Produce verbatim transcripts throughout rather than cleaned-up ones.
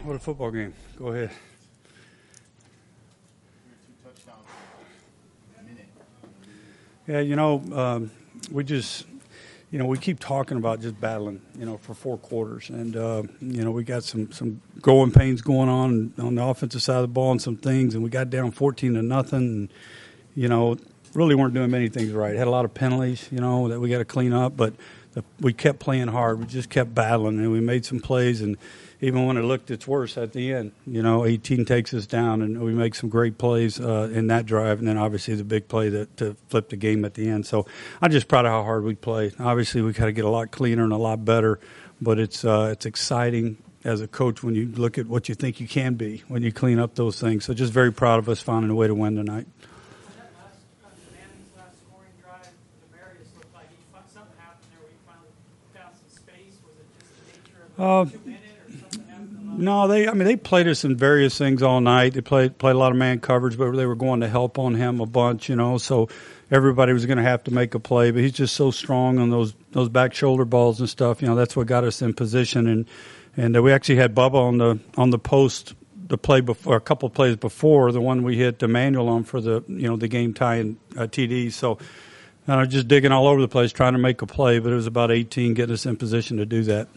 What a football game. Go ahead. Yeah, you know, um, we just, you know, we keep talking about just battling, you know, for four quarters. And, uh, you know, we got some, some growing pains going on on the offensive side of the ball and some things. And we got down fourteen to nothing. And, you know, really weren't doing many things right. Had a lot of penalties, you know, that we got to clean up. But the, we kept playing hard. We just kept battling. And we made some plays. And even when it looked its worst at the end, you know, eighteen takes us down, and we make some great plays uh, in that drive, and then obviously the big play that, to flip the game at the end. So I'm just proud of how hard we played. Obviously, we got to get a lot cleaner and a lot better, but it's uh, it's exciting as a coach when you look at what you think you can be when you clean up those things. So just very proud of us finding a way to win tonight. Uh, no, they. I mean, they played us in various things all night. They played played a lot of man coverage, but they were going to help on him a bunch, you know. So everybody was going to have to make a play. But he's just so strong on those those back shoulder balls and stuff. You know, that's what got us in position. And and uh, we actually had Bubba on the on the post the play before, a couple of plays before the one we hit Emmanuel on for the you know the game tying uh, T D. So. Uh, just digging all over the place trying to make a play, but it was about eighteen getting us in position to do that.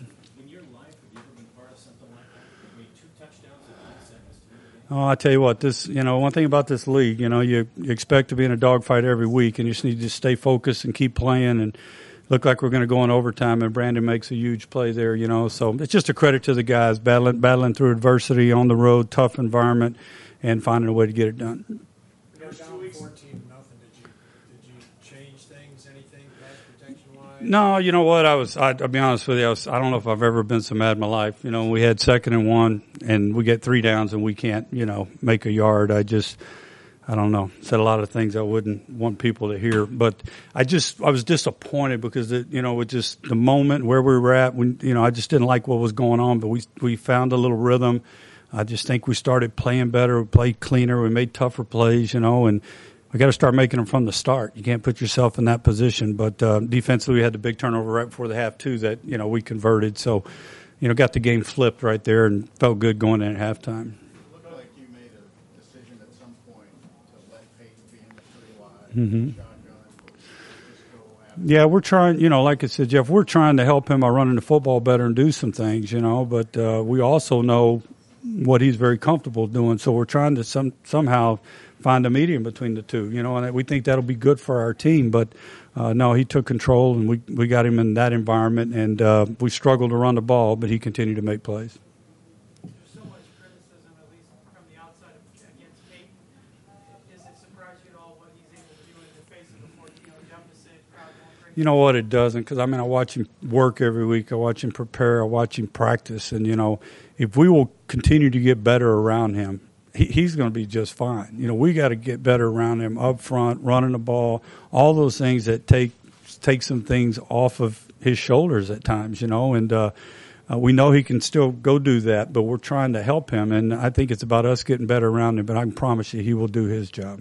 Oh, I tell you what, this, you know, one thing about this league, you know, you, you expect to be in a dogfight every week, and you just need to stay focused and keep playing and look like we're going to go in overtime, and Brandon makes a huge play there, you know. So it's just a credit to the guys, battling battling through adversity on the road, tough environment, and finding a way to get it done. You know, down fourteen nothing. Did you did you change things? Anything pass protection wise? No, you know what? I was. I, I'll be honest with you. I, was, I don't know if I've ever been so mad in my life. You know, we had second and one, and we get three downs, and we can't, you know, make a yard. I just, I don't know. Said a lot of things I wouldn't want people to hear, but I just, I was disappointed because it, you know, with just the moment where we were at, when, you know, I just didn't like what was going on. But we we found a little rhythm. I just think we started playing better. We played cleaner. We made tougher plays, you know, and we got to start making them from the start. You can't put yourself in that position. But uh, defensively, we had the big turnover right before the half, too, that, you know, we converted. So, you know, got the game flipped right there and felt good going in at halftime. It looked like you made a decision at some point to let Peyton be in the three wide. Mm-hmm. Shotgun. Just go after Yeah, we're trying, you know, like I said, Jeff, we're trying to help him by running the football better and do some things, you know, but uh, we also know what he's very comfortable doing. So we're trying to some somehow find a medium between the two, you know, and we think that'll be good for our team. But, uh, no, he took control, and we, we got him in that environment, and uh, we struggled to run the ball, but he continued to make plays. There's so much criticism, at least from the outside, against Peyton. Does it surprise you at all what he's able to do in the face of a fourteen oh deficit, crowd going crazy? You know what, it doesn't, because, I mean, I watch him work every week. I watch him prepare. I watch him practice. And, you know, if we will continue to get better around him, he, he's going to be just fine. You know, we got to get better around him up front, running the ball, all those things that take take some things off of his shoulders at times, you know. And uh, uh, we know he can still go do that, but we're trying to help him. And I think it's about us getting better around him, but I can promise you he will do his job.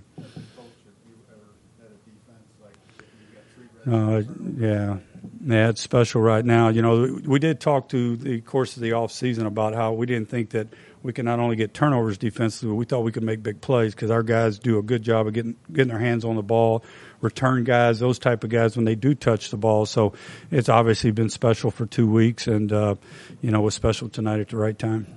Uh, yeah. Yeah, it's special right now. You know, we did talk to the course of the off season about how we didn't think that we could not only get turnovers defensively, we thought we could make big plays because our guys do a good job of getting getting their hands on the ball, return guys, those type of guys when they do touch the ball. So it's obviously been special for two weeks and, uh, you know, was special tonight at the right time.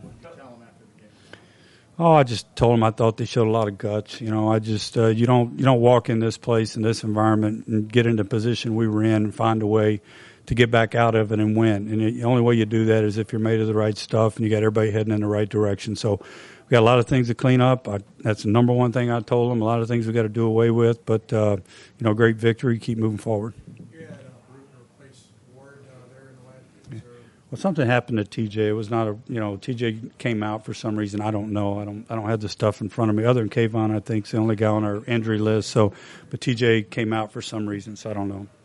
Oh, I just told them I thought they showed a lot of guts. You know, I just uh, you don't you don't walk in this place in this environment and get in the position we were in and find a way to get back out of it and win. And the only way you do that is if you're made of the right stuff and you got everybody heading in the right direction. So we got a lot of things to clean up. I, that's the number one thing I told them. A lot of things we got to do away with. But uh, you know, great victory. Keep moving forward. You had uh, Bruton replace Ward uh, there in the last. Well, something happened to T J. It was not a, you know, T J came out for some reason. I don't know. I don't, I don't have the stuff in front of me. Other than Kayvon, I think, is the only guy on our injury list. So, but T J came out for some reason, so I don't know.